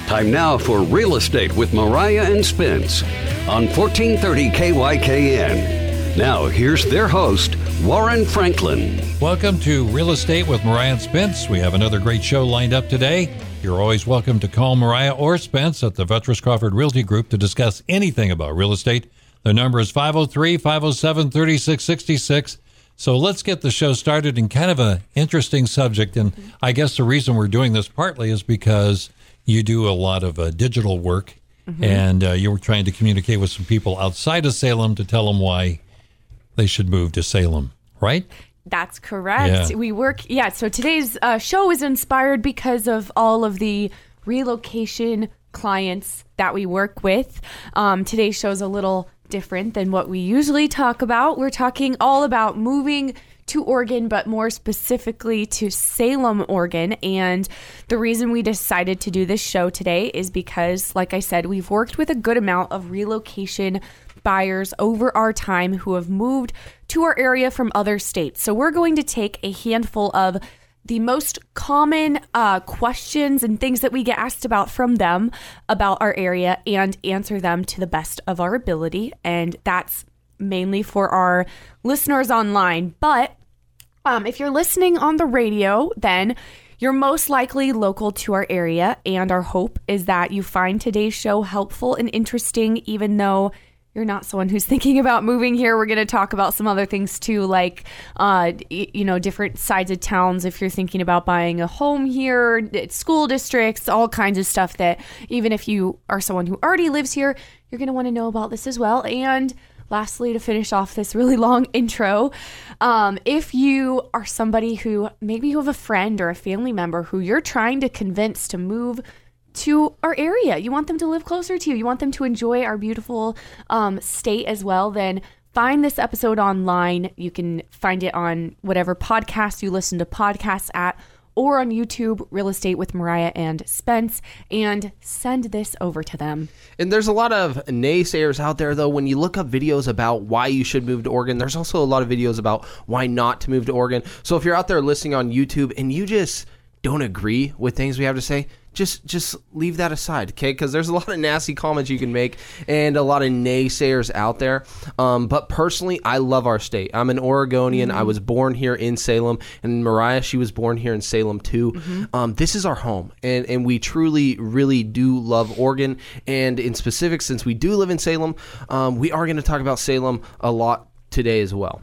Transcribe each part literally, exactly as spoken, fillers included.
Time now for Real Estate with Mariah and Spence on fourteen thirty K Y K N. Now, here's their host, Warren Franklin. Welcome to Real Estate with Mariah and Spence. We have another great show lined up today. You're always welcome to call Mariah or Spence at the Veterans Crawford Realty Group to discuss anything about real estate. The number is five oh three, five oh seven, three six six six. So let's get the show started in kind of an interesting subject. And I guess the reason we're doing this partly is because you do a lot of uh, digital work, mm-hmm. and uh, you were trying to communicate with some people outside of Salem to tell them why they should move to Salem, right? That's correct. Yeah. We work, yeah, so today's uh, show is inspired because of all of the relocation clients that we work with. Um, today's show is a little different than what we usually talk about. We're talking all about moving to Oregon, but more specifically to Salem, Oregon. And the reason we decided to do this show today is because, like I said, we've worked with a good amount of relocation buyers over our time who have moved to our area from other states. So we're going to take a handful of the most common uh, questions and things that we get asked about from them about our area and answer them to the best of our ability. And that's mainly for our listeners online. But um, if you're listening on the radio, then you're most likely local to our area. And our hope is that you find today's show helpful and interesting, even though you're not someone who's thinking about moving here. We're going to talk about some other things too, like, uh, you know, different sides of towns. If you're thinking about buying a home here, school districts, all kinds of stuff that even if you are someone who already lives here, you're going to want to know about this as well. And lastly, to finish off this really long intro, um, if you are somebody who maybe you have a friend or a family member who you're trying to convince to move to our area, you want them to live closer to you, you want them to enjoy our beautiful um, state as well, then find this episode online. You can find it on whatever podcast you listen to podcasts at, or on YouTube, Real Estate with Mariah and Spence, and send this over to them. And there's a lot of naysayers out there, though. When you look up videos about why you should move to Oregon, there's also a lot of videos about why not to move to Oregon. So if you're out there listening on YouTube and you just don't agree with things we have to say, just just leave that aside, okay? Because there's a lot of nasty comments you can make and a lot of naysayers out there. Um, but personally, I love our state. I'm an Oregonian. Mm-hmm. I was born here in Salem. And Mariah, she was born here in Salem too. Mm-hmm. Um, this is our home. And, and we truly, really do love Oregon. And in specific, since we do live in Salem, um, we are going to talk about Salem a lot today as well.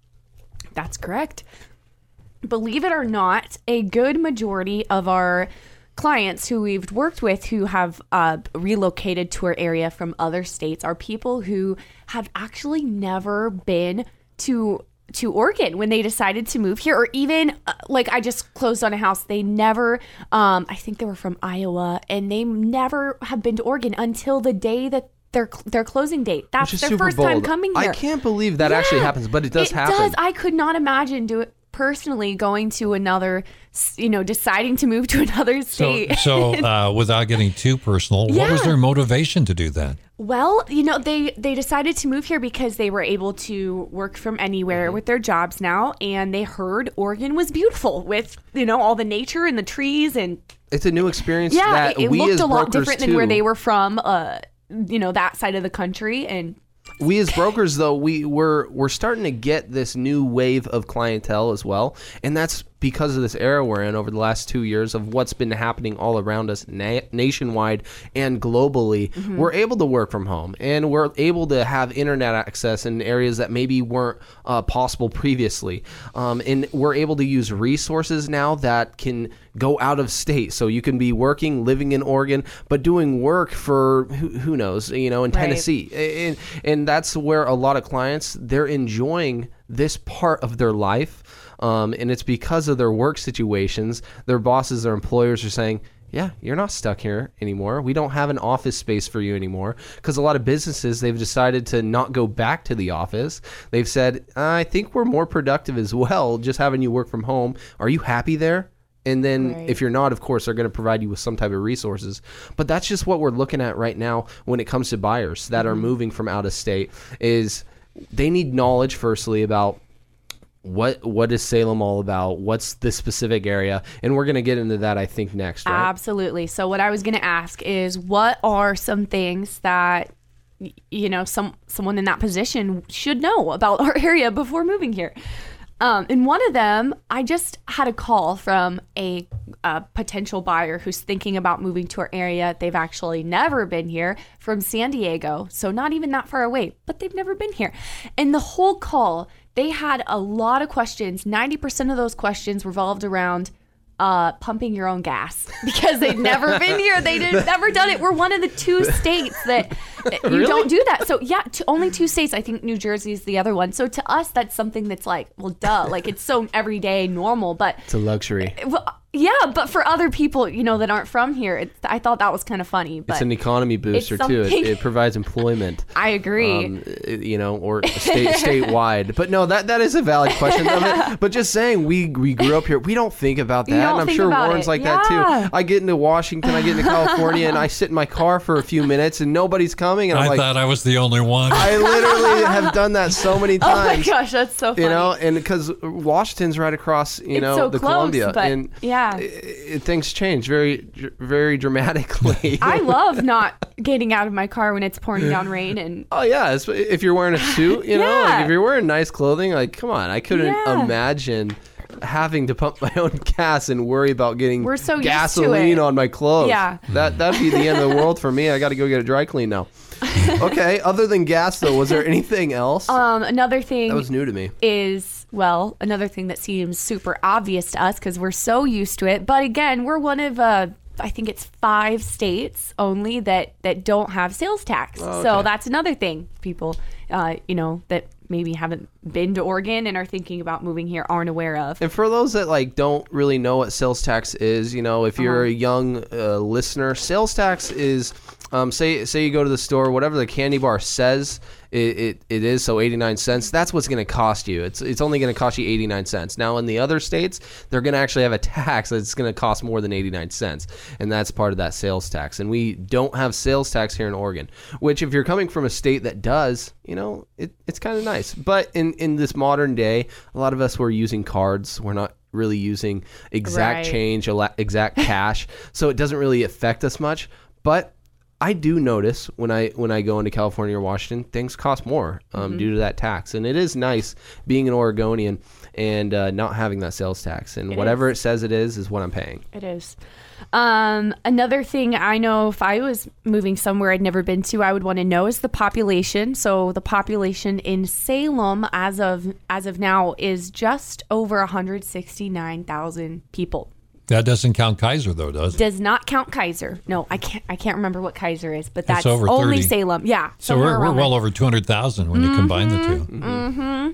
That's correct. Believe it or not, a good majority of our clients who we've worked with who have uh, relocated to our area from other states are people who have actually never been to to Oregon when they decided to move here, or even uh, like I just closed on a house. They never, um, I think they were from Iowa, and they never have been to Oregon until the day that their their closing date. That's their first bold. time coming here. I can't believe that yeah, actually happens, but it does it happen. It does. I could not imagine do it. Personally going to another, you know, deciding to move to another state. So, so uh, without getting too personal, yeah. what was their motivation to do that? Well, you know, they, they decided to move here because they were able to work from anywhere mm-hmm. with their jobs now. And they heard Oregon was beautiful with, you know, all the nature and the trees. And it's a new experience yeah, that it, it we looked as a lot different too. than where they were from, uh, you know, that side of the country. And we as brokers, though, we, we're, we're starting to get this new wave of clientele as well. And that's because of this era we're in over the last two years of what's been happening all around us na- nationwide and globally. Mm-hmm. We're able to work from home, and we're able to have internet access in areas that maybe weren't uh, possible previously. Um, and we're able to use resources now that can go out of state. So you can be working, living in Oregon, but doing work for who, who knows, you know, in right. Tennessee. And, and that's where a lot of clients, they're enjoying this part of their life. Um, and it's because of their work situations. Their bosses, their employers are saying, yeah, you're not stuck here anymore. We don't have an office space for you anymore. Because a lot of businesses, they've decided to not go back to the office. They've said, I think we're more productive as well, just having you work from home. Are you happy there? And then right. if you're not, of course, they're going to provide you with some type of resources. But that's just what we're looking at right now when it comes to buyers that mm-hmm. are moving from out of state is they need knowledge, firstly, about what what is Salem all about? What's this specific area? And we're going to get into that, I think, next, right? Absolutely. So what I was going to ask is, what are some things that, y- you know, some someone in that position should know about our area before moving here? Um, and one of them, I just had a call from a, a potential buyer who's thinking about moving to our area. They've actually never been here, from San Diego, so not even that far away, but they've never been here. And the whole call, they had a lot of questions. ninety percent of those questions revolved around uh, pumping your own gas, because they've never been here. They've never done it. We're one of the two states that you Really? don't do that. So yeah, to only two states. I think New Jersey is the other one. So to us, that's something that's like, well, duh, like it's so everyday normal. But It's a luxury. well, yeah, but for other people, you know, that aren't from here, it's, I thought that was kind of funny. But It's an economy booster, too. It, something- it provides employment. I agree. Um, you know, or state statewide. But no, that that is a valid question. I mean, but just saying, we we grew up here. We don't think about that. You don't And I'm think sure about Warren's it. like that Yeah. too. I get into Washington, I get into California, and I sit in my car for a few minutes, and nobody's coming, and I'm I like, thought I was the only one. I literally have done that so many oh my times. gosh, that's so funny. You know, and because Washington's right across, you It's know, so the close, Columbia, but and yeah. it, it, things change very, very dramatically. I love not getting out of my car when it's pouring down rain, and Oh yeah, it's- if you're wearing a suit, you know, Yeah. like if you're wearing nice clothing, like come on, I couldn't Yeah. imagine having to pump my own gas and worry about getting We're so used to gasoline it. on my clothes. Yeah. that that'd be the end of the world for me. I got to go get a dry clean now. Okay, other than gas though, was there anything else? um, another thing that was new to me. is, well, another thing that seems super obvious to us because we're so used to it. But again, we're one of, uh, I think it's five states only that, that don't have sales tax. Oh, okay. So that's another thing people, uh, you know, that maybe haven't been to Oregon and are thinking about moving here aren't aware of. And for those that like don't really know what sales tax is, you know, if you're Uh-huh. a young uh, listener, sales tax is, um, say say you go to the store, whatever the candy bar says it, it, it is, so eighty-nine cents, that's what's going to cost you. It's it's only going to cost you eighty-nine cents. Now in the other states, they're going to actually have a tax that's going to cost more than eighty-nine cents, and that's part of that sales tax. And we don't have sales tax here in Oregon, which if you're coming from a state that does, you know, it, it's kind of nice. But in, in this modern day, a lot of us were using cards. We're not really using exact Right. change, ele- exact cash, so it doesn't really affect us much. But I do notice when I when I go into California or Washington, things cost more um, Mm-hmm. due to that tax, and it is nice being an Oregonian and uh, not having that sales tax. And It whatever is. it says it is is what I'm paying. It is. Um, another thing I know, if I was moving somewhere I'd never been to, I would want to know is the population. So the population in Salem as of as of now is just over one hundred sixty-nine thousand people. That doesn't count Kaiser, though, does it? Does not count Kaiser. No, I can't. I can't remember what Kaiser is, but that's over only thirty. Salem. Yeah. So somewhere we're, we're around well there. over two hundred thousand when you combine the two. Mm-hmm.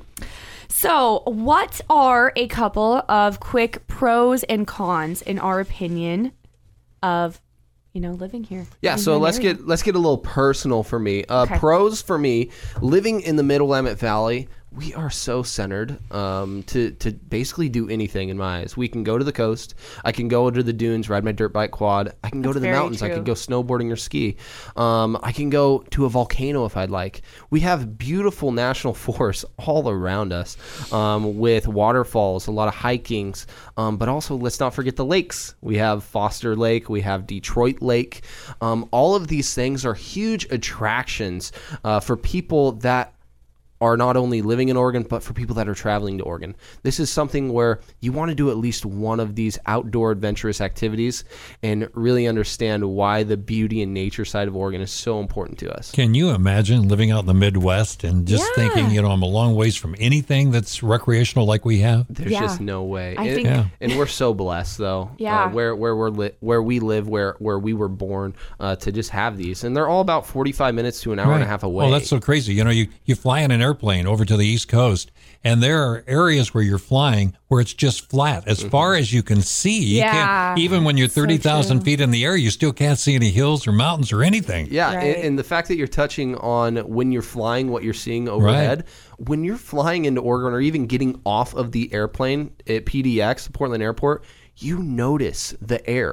So, what are a couple of quick pros and cons, in our opinion, of you know living here? Yeah, in so an let's area? get let's get a little personal for me. Uh, Okay. Pros for me, living in the Middle Willamette Valley, we are so centered um, to to basically do anything in my eyes. We can go to the coast. I can go to the dunes, ride my dirt bike quad. I can go That's to the very mountains. I true. can go snowboarding or ski. Um, I can go to a volcano if I'd like. We have beautiful national forests all around us um, with waterfalls, a lot of hikings, um, but also let's not forget the lakes. We have Foster Lake. We have Detroit Lake. Um, all of these things are huge attractions uh, for people that are not only living in Oregon, but for people that are traveling to Oregon. This is something where you want to do at least one of these outdoor adventurous activities and really understand why the beauty and nature side of Oregon is so important to us. Can you imagine living out in the Midwest and just Yeah. thinking, you know, I'm a long ways from anything that's recreational like we have? There's Yeah. just no way. I and, think- Yeah. and we're so blessed, though. Yeah. Uh, where where we're li- where we live, where where we were born, uh, to just have these, and they're all about forty-five minutes to an hour and a half away. Well, that's so crazy. You know, you, you fly in an airplane over to the East Coast, and there are areas where you're flying where it's just flat. As Mm-hmm. far as you can see, you Yeah. can't, even when you're So thirty thousand true. feet in the air, you still can't see any hills or mountains or anything. Yeah, Right. and, and the fact that you're touching on when you're flying, what you're seeing overhead, when you're flying into Oregon or even getting off of the airplane at P D X, Portland Airport, you notice the air.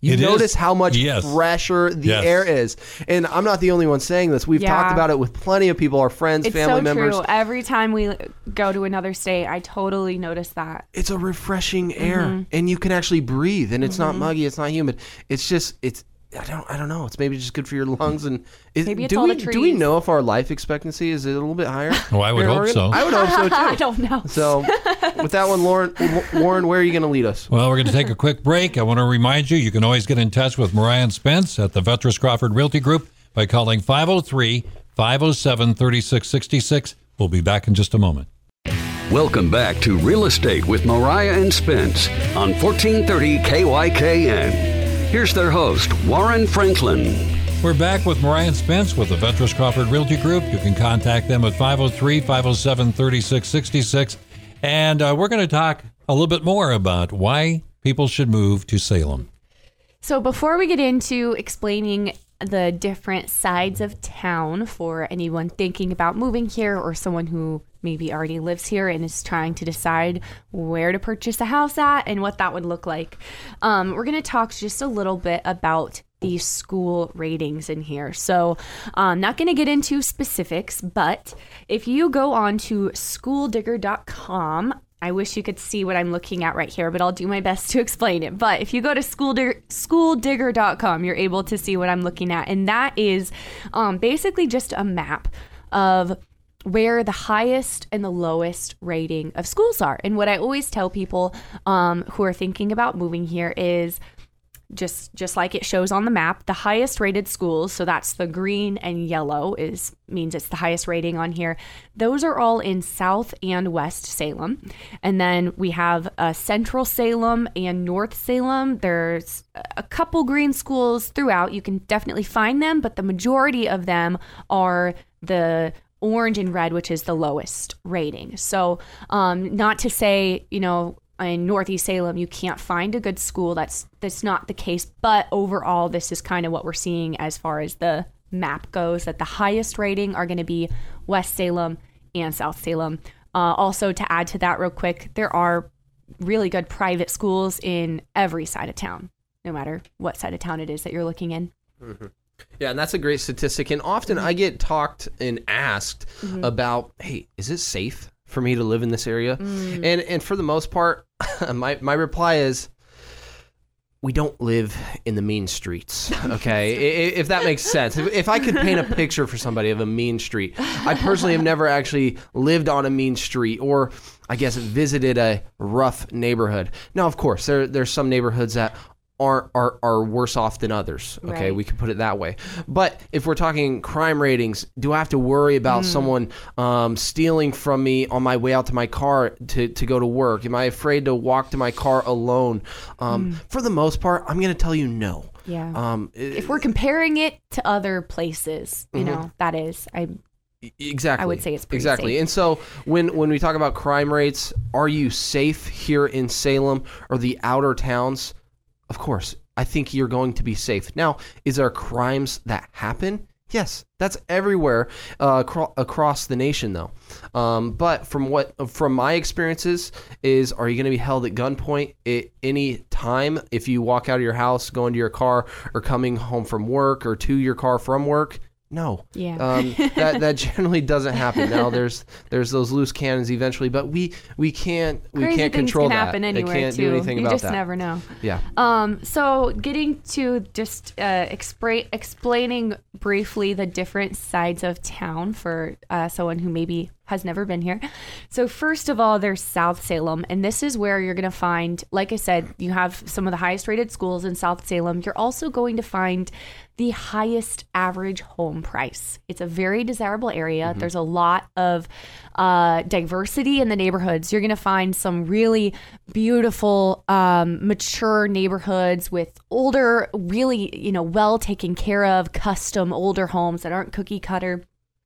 You It is. notice how much Yes. fresher the Yes. air is. And I'm not the only one saying this. We've Yeah. talked about it with plenty of people, our friends, It's family so members. true. Every time we go to another state, I totally notice that. It's a refreshing air, Mm-hmm. and you can actually breathe, and it's not muggy, it's not humid. It's just, it's, I don't, I don't know. It's maybe just good for your lungs, and is, Maybe it's do all we the do we trees. know if our life expectancy is a little bit higher? Oh, I would here in hope Oregon? so. I would hope so too. I don't know. So, with that one, Lauren, Warren, where are you going to lead us? Well, we're going to take a quick break. I want to remind you, you can always get in touch with Mariah and Spence at the Vetras Crawford Realty Group by calling five oh three, five oh seven, three six six six. We'll be back in just a moment. Welcome back to Real Estate with Mariah and Spence on fourteen thirty K Y K N. Here's their host, Warren Franklin. We're back with Mariah and Spence with the Vetras Crawford Realty Group. You can contact them at five oh three, five oh seven, three six six six. And uh, we're going to talk a little bit more about why people should move to Salem. So before we get into explaining the different sides of town for anyone thinking about moving here or someone who maybe already lives here and is trying to decide where to purchase a house at and what that would look like, um, we're going to talk just a little bit about the school ratings in here. So I'm not going to get into specifics, but if you go on to school digger dot com, I wish you could see what I'm looking at right here, but I'll do my best to explain it. But if you go to school digger, school digger dot com, you're able to see what I'm looking at. And that is um, basically just a map of where the highest and the lowest rating of schools are. And what I always tell people um, who are thinking about moving here is just just like it shows on the map, the highest rated schools, so that's the green and yellow, is means it's the highest rating on here. Those are all in South and West Salem. And then we have uh, Central Salem and North Salem. There's a couple green schools throughout. You can definitely find them, but the majority of them are the orange and red, which is the lowest rating. So um, not to say, you know, in Northeast Salem, you can't find a good school. That's that's not the case. But overall, this is kind of what we're seeing as far as the map goes, that the highest rating are going to be West Salem and South Salem. Uh, also, to add to that real quick, there are really good private schools in every side of town, no matter what side of town it is that you're looking in. Mm-hmm. Yeah, and that's a great statistic. And often I get talked and asked mm-hmm. about, hey, is it safe for me to live in this area? Mm. And and for the most part, my, my reply is, we don't live in the mean streets, okay? if, if that makes sense. If, if I could paint a picture for somebody of a mean street, I personally have never actually lived on a mean street or, I guess, visited a rough neighborhood. Now, of course, there there's some neighborhoods that Are, are are worse off than others. Okay, right. We can put it that way. But if we're talking crime ratings, do I have to worry about mm. someone um, stealing from me on my way out to my car to, to go to work? Am I afraid to walk to my car alone? Um, mm. For the most part, I'm going to tell you no. Yeah. Um, if we're comparing it to other places, you mm-hmm. know, that is, I. Exactly. I would say it's pretty exactly. safe. And so when when we talk about crime rates, are you safe here in Salem or the outer towns? Of course, I think you're going to be safe. Now, is there crimes that happen? Yes, that's everywhere uh, acro- across the nation, though. Um, but from what from my experiences, is are you going to be held at gunpoint at any time if you walk out of your house, go into your car, or coming home from work, or to your car from work? No. Yeah. Um, that that generally doesn't happen. Now there's there's those loose cannons eventually, but we we can't we Crazy can't things control can that. happen anywhere, it can't too. do anything you about just that. never know. Yeah. Um. So getting to just uh, expra- explaining briefly the different sides of town for uh, someone who maybe has never been here. So first of all, there's South Salem, and this is where you're going to find, like I said, you have some of the highest rated schools in South Salem. You're also going to find the highest average home price. It's a very desirable area. Mm-hmm. There's a lot of uh, diversity in the neighborhoods. You're going to find some really beautiful, um, mature neighborhoods with older, really, you know, well taken care of, custom older homes that aren't cookie cutter.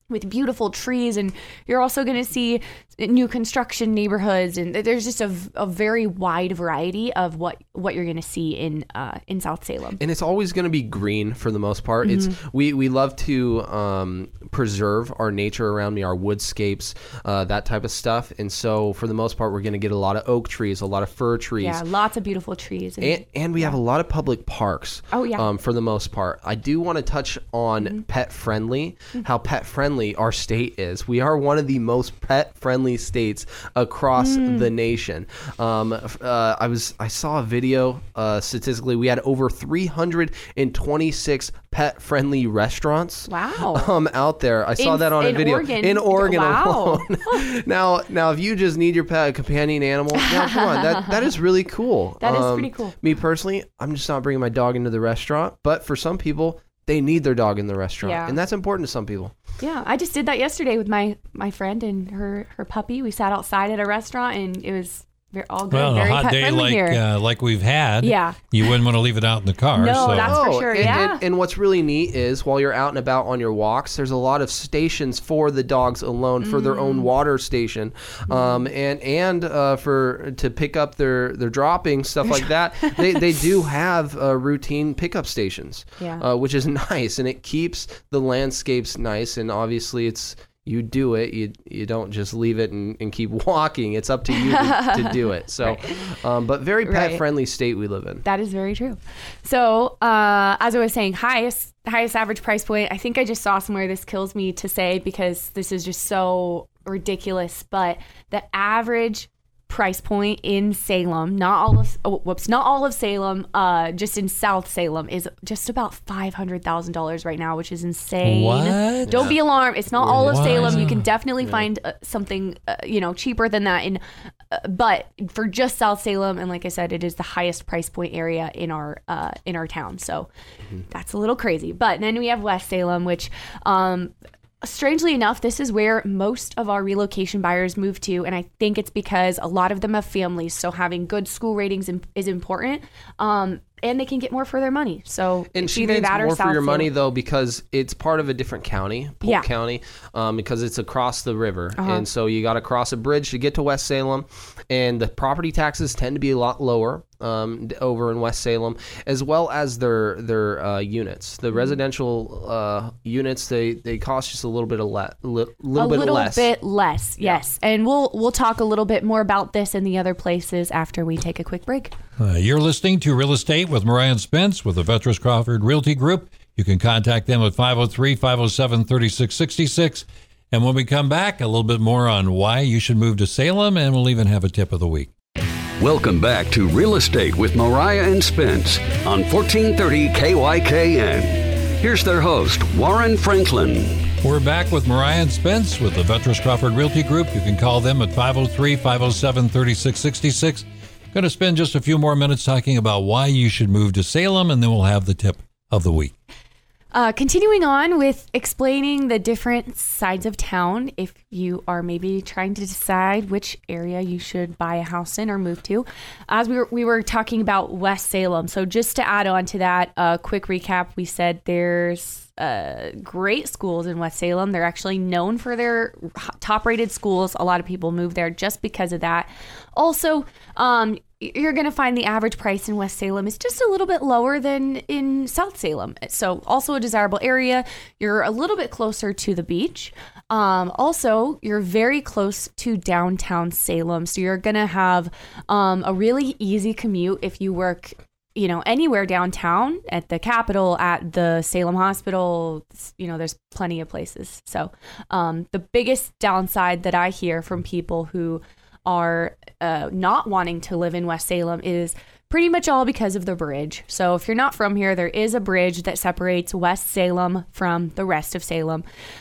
with beautiful trees, and you're also going to see new construction neighborhoods, and there's just a, a very wide variety of what what you're going to see in uh, in South Salem. And it's always going to be green for the most part. Mm-hmm. It's we we love to um, preserve our nature around me, our woodscapes, uh, that type of stuff. And so for the most part, we're going to get a lot of oak trees, a lot of fir trees. Yeah, lots of beautiful trees. And, and, and we yeah. have a lot of public parks. Oh yeah. Um, for the most part, I do want to touch on mm-hmm. pet friendly. Mm-hmm. How pet friendly our state is. We are one of the most pet friendly states across mm. the nation. Um, uh, I was I saw a video. Uh, statistically, we had over three hundred twenty-six pet friendly restaurants. Wow. Um, out there. I saw in, that on a video Oregon. in Oregon wow. alone. now, now, if you just need your pet a companion animal, now come on, that that is really cool. That um, is pretty cool. Me personally, I'm just not bringing my dog into the restaurant, but for some people, they need their dog in the restaurant, yeah. and that's important to some people. Yeah, I just did that yesterday with my my friend and her her puppy. We sat outside at a restaurant, and it was very, all good. Well, on very a hot pet day friendly like here. Uh, like we've had, yeah. you wouldn't want to leave it out in the car. No, so. that's for sure. and, yeah. And, and what's really neat is while you're out and about on your walks, there's a lot of stations for the dogs alone, for their own water station, um, and and uh, for to pick up their their droppings, stuff like that. they they do have uh, routine pickup stations, Yeah. uh, which is nice, and it keeps the landscapes nice. And obviously, it's you do it, you you don't just leave it and, and keep walking. It's up to you to, to do it. So, right. um, but very pet right. friendly state we live in. That is very true. So, uh, as I was saying, highest highest average price point. I think I just saw somewhere, this kills me to say because this is just so ridiculous, but the average price point in Salem, not all of oh, whoops, not all of Salem, uh, just in South Salem is just about five hundred thousand dollars right now, which is insane. What? Don't yeah. be alarmed. It's not all of What? Salem. You can definitely yeah. find uh, something, uh, you know, cheaper than that. In, uh, but for just South Salem, and like I said, it is the highest price point area in our uh, in our town. So mm-hmm. that's a little crazy. But then we have West Salem, which. Um, Strangely enough, this is where most of our relocation buyers move to, and I think it's because a lot of them have families, so having good school ratings is important, um, and they can get more for their money. So and it's she either means that or more South for your Salem. money though, because it's part of a different county, Polk Yeah. County, um, because it's across the river, Uh-huh. and so you got to cross a bridge to get to West Salem, and the property taxes tend to be a lot lower um, over in West Salem, as well as their their uh, units. The residential uh, units they, they cost just a little bit of le- li- little a bit little less. bit less, yes. And we'll we'll talk a little bit more about this and the other places after we take a quick break. Uh, you're listening to Real Estate with Mariah and Spence with the Veterans Crawford Realty Group. You can contact them at five oh three, five oh seven, three six six six. And when we come back, a little bit more on why you should move to Salem, and we'll even have a tip of the week. Welcome back to Real Estate with Mariah and Spence on fourteen thirty K Y K N. Here's their host, Warren Franklin. We're back with Mariah and Spence with the Veterans Crawford Realty Group. You can call them at five oh three, five oh seven, three six six six. Going to spend just a few more minutes talking about why you should move to Salem, and then we'll have the tip of the week. Uh, continuing on with explaining the different sides of town, if you are maybe trying to decide which area you should buy a house in or move to, as we were, we were talking about West Salem. So just to add on to that, a uh, quick recap, we said there's uh, great schools in West Salem. They're actually known for their top-rated schools. A lot of people move there just because of that. Also, um, you're going to find the average price in West Salem is just a little bit lower than in South Salem. So also a desirable area. You're a little bit closer to the beach. Um, also, you're very close to downtown Salem. So you're going to have um, a really easy commute if you work, you know, anywhere downtown, at the Capitol, at the Salem Hospital. You know, there's plenty of places. So um, the biggest downside that I hear from people who are uh, not wanting to live in West Salem is pretty much all because of the bridge. So if you're not from here, there is a bridge that separates West Salem from the rest of Salem.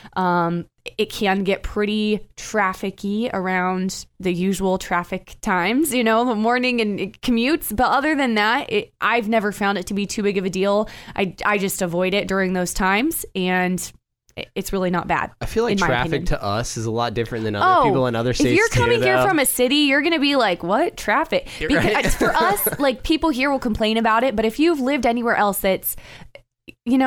Um, it can get pretty trafficky around the usual traffic times, you know, the morning and commutes. But other than that, it, I've never found it to be too big of a deal. I, I just avoid it during those times, and it's really not bad. I feel like traffic opinion. to us is a lot different than other oh, people in other states. If you're coming too, here though. from a city, you're going to be like, what? Traffic? Because Right. for us, like, people here will complain about it. But if you've lived anywhere else that's, you know,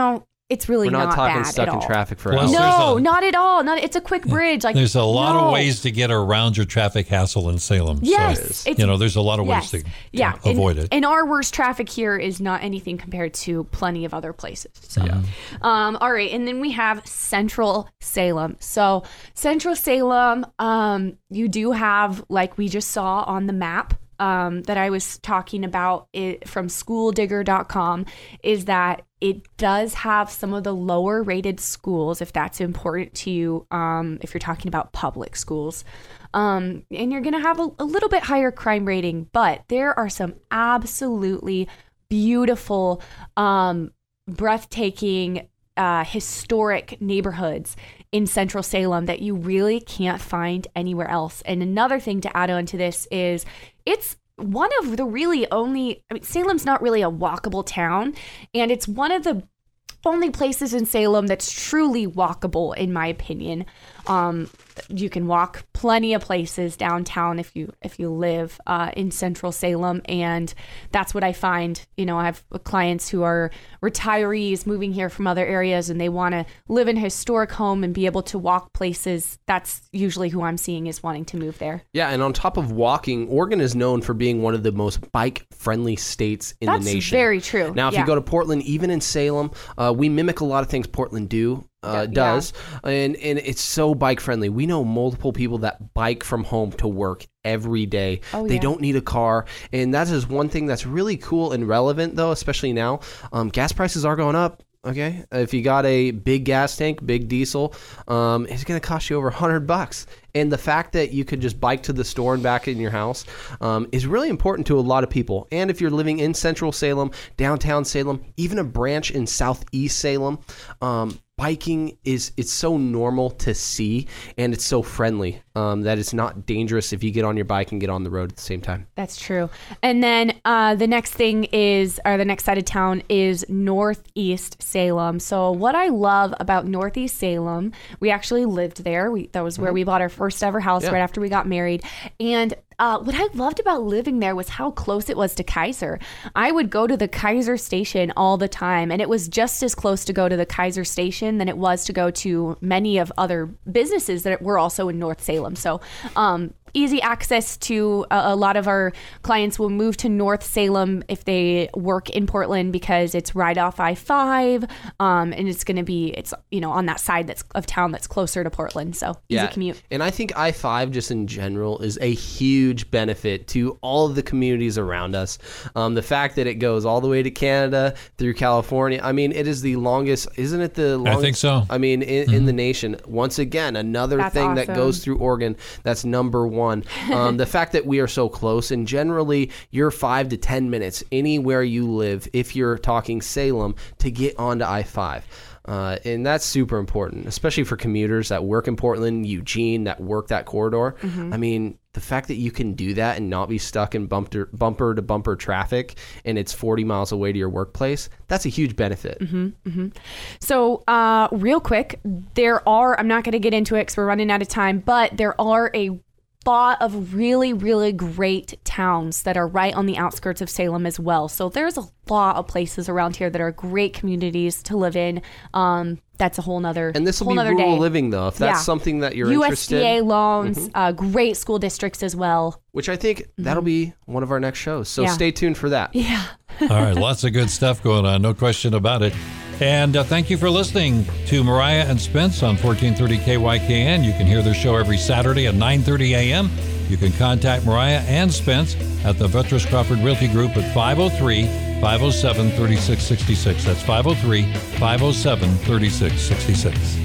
it's really We're not, not talking bad stuck at in all. traffic for Plus, hours. No, a- not at all. Not it's a quick bridge. Like There's a lot no. of ways to get around your traffic hassle in Salem. Yes, So, it's- you know, there's a lot of yes. ways to, to yeah. avoid and, it. And our worst traffic here is not anything compared to plenty of other places. So, um, all right, and then we have Central Salem. So Central Salem, um, you do have, like we just saw on the map. Um, that I was talking about it from school digger dot com is that it does have some of the lower rated schools, if that's important to you, um, if you're talking about public schools. Um, and you're going to have a, a little bit higher crime rating, but there are some absolutely beautiful, um, breathtaking, uh, historic neighborhoods in Central Salem that you really can't find anywhere else. And another thing to add on to this is it's one of the really only, I mean, Salem's not really a walkable town, and it's one of the only places in Salem that's truly walkable, in my opinion. Um, you can walk plenty of places downtown if you if you live uh, in Central Salem, and that's what I find. You know, I have clients who are retirees moving here from other areas, and they want to live in a historic home and be able to walk places. That's usually who I'm seeing is wanting to move there. Yeah, and on top of walking, Oregon is known for being one of the most bike-friendly states in That's the nation. very true. Now, if Yeah. you go to Portland, even in Salem, uh, we mimic a lot of things Portland do. Uh, Yeah. does and and it's so bike friendly. We know multiple people that bike from home to work every day. Oh, they yeah. don't need a car, and that is one thing that's really cool and relevant, though, especially now. Um, gas prices are going up. Okay, if you got a big gas tank, big diesel, um, it's going to cost you over a hundred bucks. And the fact that you could just bike to the store and back in your house um, is really important to a lot of people. And if you're living in Central Salem, downtown Salem, even a branch in Southeast Salem, um, biking is it's so normal to see, and it's so friendly um, that it's not dangerous if you get on your bike and get on the road at the same time. That's true. And then uh, the next thing is, or the next side of town is Northeast Salem. So what I love about Northeast Salem, we actually lived there. We, that was where we bought our first ever house Yeah. right after we got married. And Uh, what I loved about living there was how close it was to Kaiser. I would go to the Kaiser station all the time, and it was just as close to go to the Kaiser station than it was to go to many of other businesses that were also in North Salem. So um, easy access to a, a lot of our clients will move to North Salem if they work in Portland because it's right off I five, um, and it's going to be it's you know on that side that's of town that's closer to Portland. So easy commute. And I think I five just in general is a huge benefit to all of the communities around us. Um, the fact that it goes all the way to Canada through California. I mean, it is the longest, isn't it the longest? I think so. I mean, in, mm-hmm. in the nation. Once again, another That's thing awesome. that goes through Oregon. That's number one. Um, the fact that we are so close, and generally you're five to ten minutes anywhere you live, if you're talking Salem, to get onto I five. Uh, and that's super important, especially for commuters that work in Portland, Eugene, that work that corridor. Mm-hmm. I mean, the fact that you can do that and not be stuck in bumper, bumper to bumper traffic and it's forty miles away to your workplace, that's a huge benefit. Mm-hmm, mm-hmm. So uh, real quick, there are, I'm not going to get into it because we're running out of time, but there are a lot of really, really great towns that are right on the outskirts of Salem as well. So there's a lot of places around here that are great communities to live in. Um, that's a whole nother And this will whole be nother rural day. living, though, if that's Yeah. something that you're U S interested D A in. loans, Mm-hmm. uh, great school districts as well. Which I think that'll be one of our next shows. So Yeah. stay tuned for that. Yeah. All right, lots of good stuff going on, no question about it. And uh, thank you for listening to Mariah and Spence on fourteen thirty K Y K N. You can hear their show every Saturday at nine thirty a.m. You can contact Mariah and Spence at the Vetras Crawford Realty Group at five oh three, five oh seven, three six six six. That's five oh three, five oh seven, three six six six.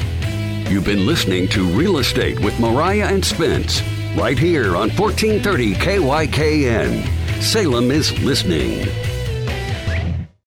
You've been listening to Real Estate with Mariah and Spence, right here on fourteen thirty K Y K N. Salem is listening.